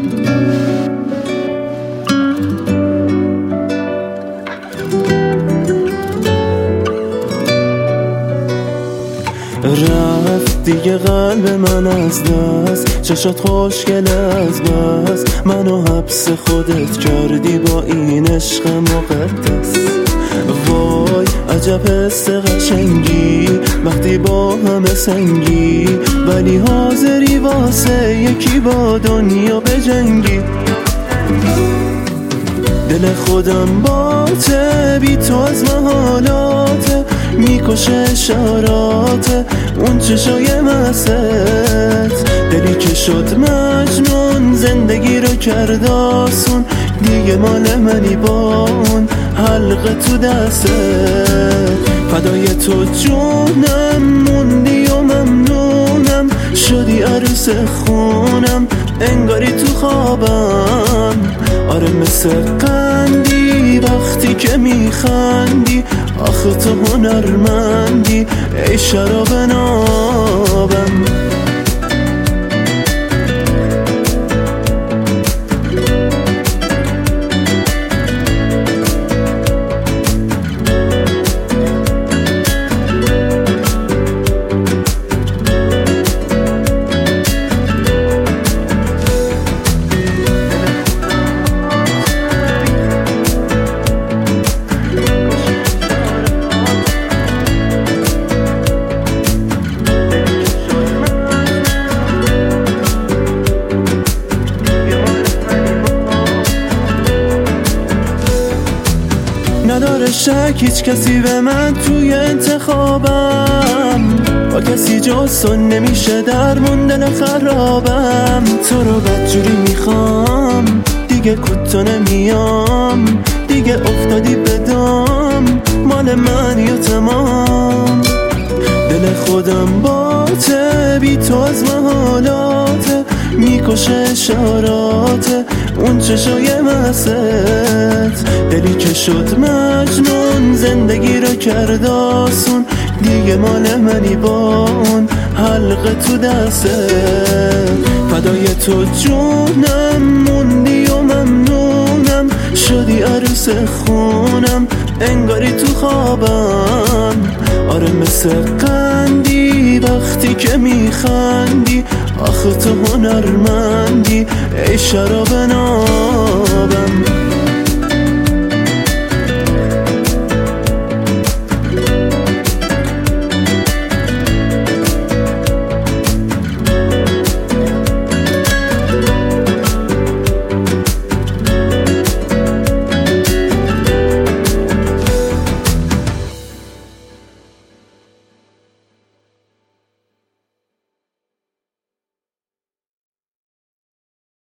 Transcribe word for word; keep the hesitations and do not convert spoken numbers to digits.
رفت دیگه قلب من از دست، چشات خوشگل از بس، منو حبس خودت کردی با این عشق مقدس. وای عجب حس قشنگی وقتی با همه سنگی، ولی حاضری واسه یکی با دنیا بجنگی. دل خودم باته بی تو از محالاته، میکشه اشارات اون چشای مست. دلی که شد مجنون زندگی رو کرد آسون، دیگه مال منی با اون حلقه تو دستت. فدای تو جونم موندی و ممنونم، شدی عروس خونم انگاری تو خوابم. آره مثل قندی وقتی که میخندی، آخه تو هنرمندی ای شراب نابم. نداره شک هیچ کسی به من توی انتخابم، با کسی جز تو نمیشه درمون دل خرابم. تو رو بدجوری میخوام دیگه کوتا نمیام، دیگه افتادی به دام مال من یا تمام. دل خودم باته بی تو از محالاته، میکشه اشارات اون چشای مست. دلی که شد مجنون زندگی رو کرد آسون، دیگه مال منی با اون حلقه تو دستت. فدای تو جونم موندی و ممنونم، شدی عروس خونم انگاری تو خوابم. آره مثل قندی وقتی که میخندی، آخه تو هنرمندی ای شراب نابم.